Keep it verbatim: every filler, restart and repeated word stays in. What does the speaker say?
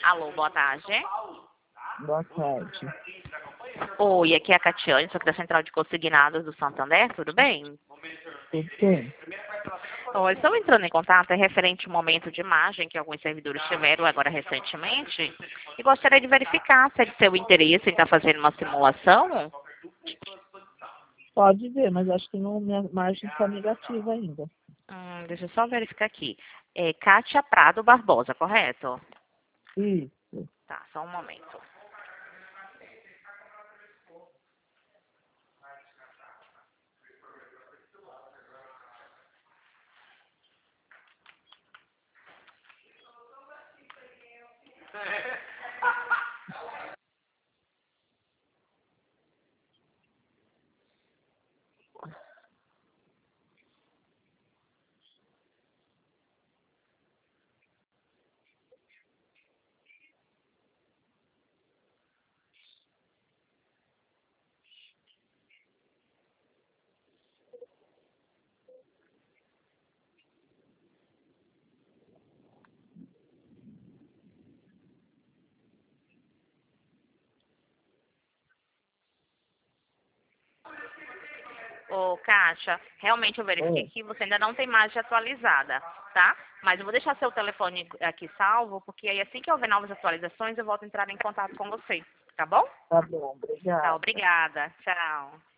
Alô, boa tarde. Boa tarde. Oi, aqui é a Catiane, sou aqui da Central de Consignados do Santander, tudo bem? Tudo bem? Oi, estou entrando em contato é referente ao momento de imagem que alguns servidores tiveram agora recentemente e gostaria de verificar se é de seu interesse em estar fazendo uma simulação. Pode ver, mas acho que não, minha margem está negativa ainda. Hum, deixa eu só verificar aqui. É Kátia Prado Barbosa, correto? Isso. Tá, só um momento. Ô, Kátia, realmente eu verifiquei É. que você ainda não tem imagem atualizada, tá? Mas eu vou deixar seu telefone aqui salvo, porque aí assim que houver novas atualizações, eu volto a entrar em contato com você, tá bom? Tá bom, Tá, obrigada. obrigada. Tchau.